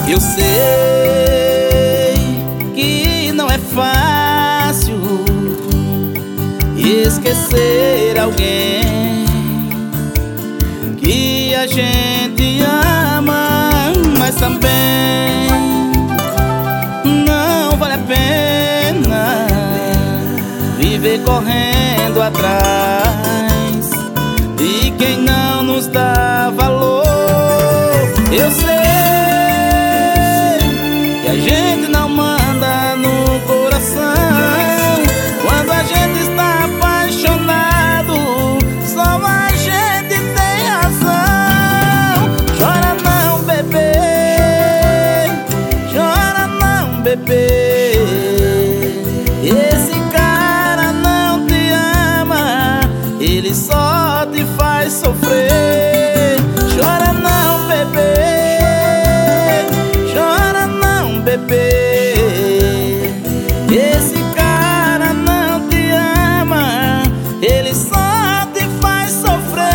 Eu sei que não é fácil esquecer alguém que a gente ama, mas também não vale a pena viver correndo atrás de quem não nos dá valor. Eu sei que a gente não manda no coração. Quando a gente está apaixonado, só a gente tem razão. Chora não, bebê, chora não, bebê. Esse cara não te ama, ele só te faz sofrer. Chora não, bebê, chora não, bebê. Esse cara não te ama, ele só te faz sofrer.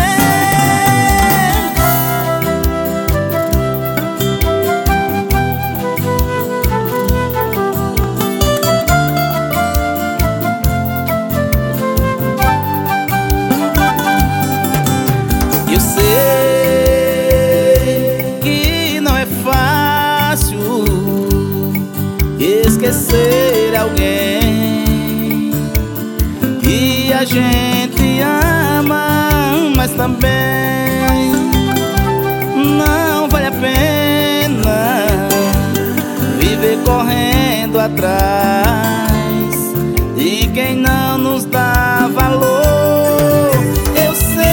Eu sei que não é fácil esquecer alguém que a gente ama, mas também não vale a pena viver correndo atrás de quem não nos dá valor. Eu sei,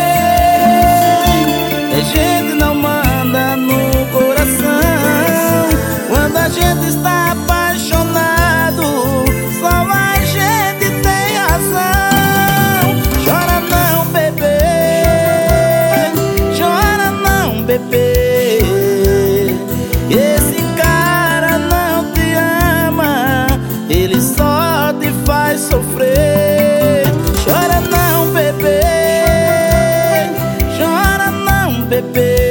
a gente não manda no coração. Quando a gente está apaixonado, só a gente tem razão. Chora não, bebê, chora não, bebê. Esse cara não te ama, ele só te faz sofrer. Chora não, bebê, chora não, bebê.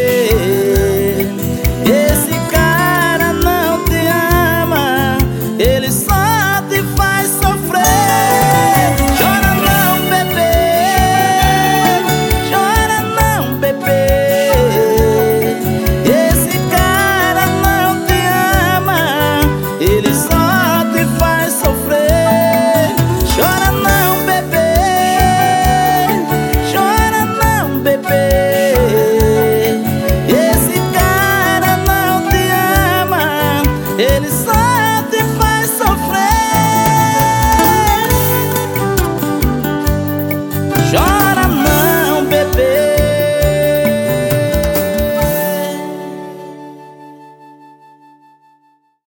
Esse cara não te ama, ele só te faz sofrer. Chora não, bebê, chora não, bebê. Esse cara não te ama, ele só te faz sofrer. Chora não, bebê, chora não, bebê. Esse cara não te ama, ele